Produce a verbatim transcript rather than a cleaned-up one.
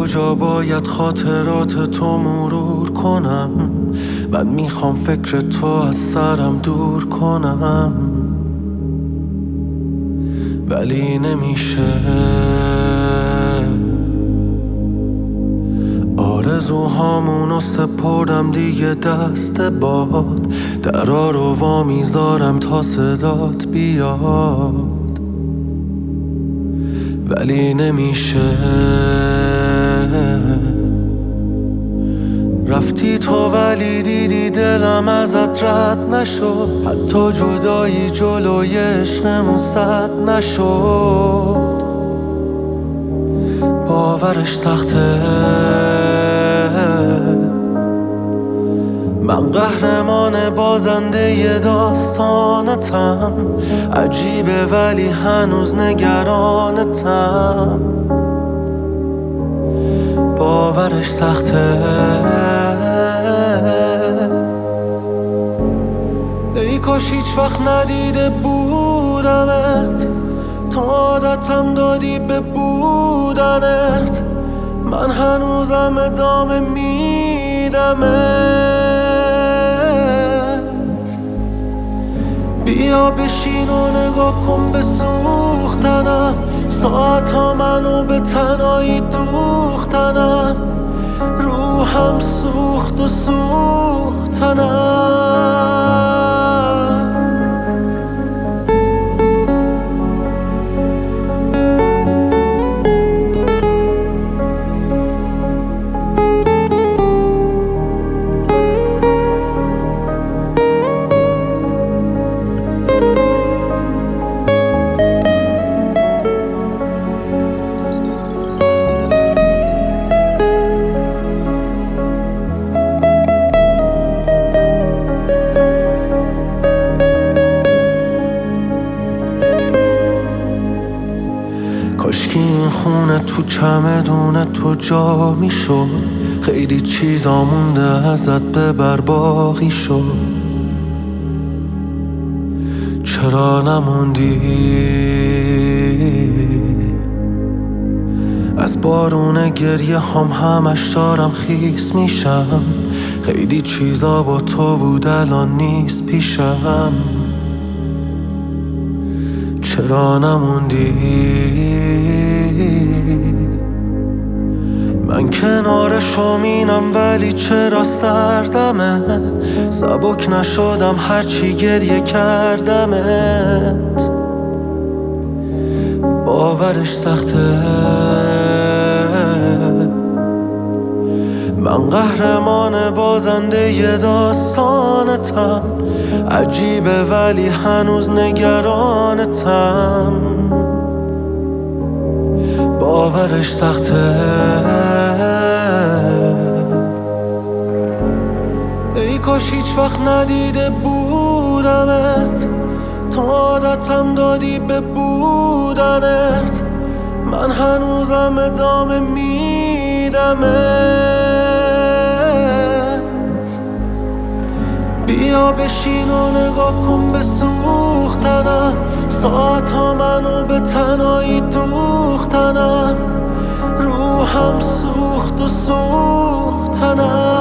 کجا باید خاطرات تو مرور کنم؟ من میخوام فکر تو از سرم دور کنم، ولی نمیشه. آرزوهامونو سپردم دیگه دست باد، درا رو وا میذارم تا صدات بیاد، ولی نمیشه. رفتی تو ولی دیدی دلم ازت رد نشد، حتی جدایی جلوی عشقمون سد نشد. باورش سخته، من قهرمان بازنده ی داستانتم. عجیبه ولی هنوز نگرانتم. باورش سخته. ای کاش هیچ وقت ندیده بودمت، تو عادتم دادی به بودنت. من هنوزم ادامه میدمت. بیا بشین و نگاه کن به سوختنم، ساعت ها منو به تنهایی دوختنم. روحم سوخت و سوختنم. کاشکی این خونه تو چمدون تو جا میشد، خیلی چیزا مونده ازت ببر باقی شد. چرا نموندی؟ از بارون گریه هم همش دارم خیس میشم. خیلی چیزا با تو بود الان نیست پیشم. چرا نموندی؟ من کنار شومینم ولی چرا سردمه؟ سبک نشدم هرچی گریه کردمت. باورش سخته، من قهرمان بازنده ی داستانتم. عجیبه ولی هنوز نگرانتم. باورش سخته. ای کاش هیچ وقت ندیده بودمت، تو عادتم دادی به بودنت. من هنوزم ادامه میدمت. بیا بشین و نگاه کن به سوختنم، ساعت ها منو به تنهایی دوختنم. روحم سوخت و سوختنم.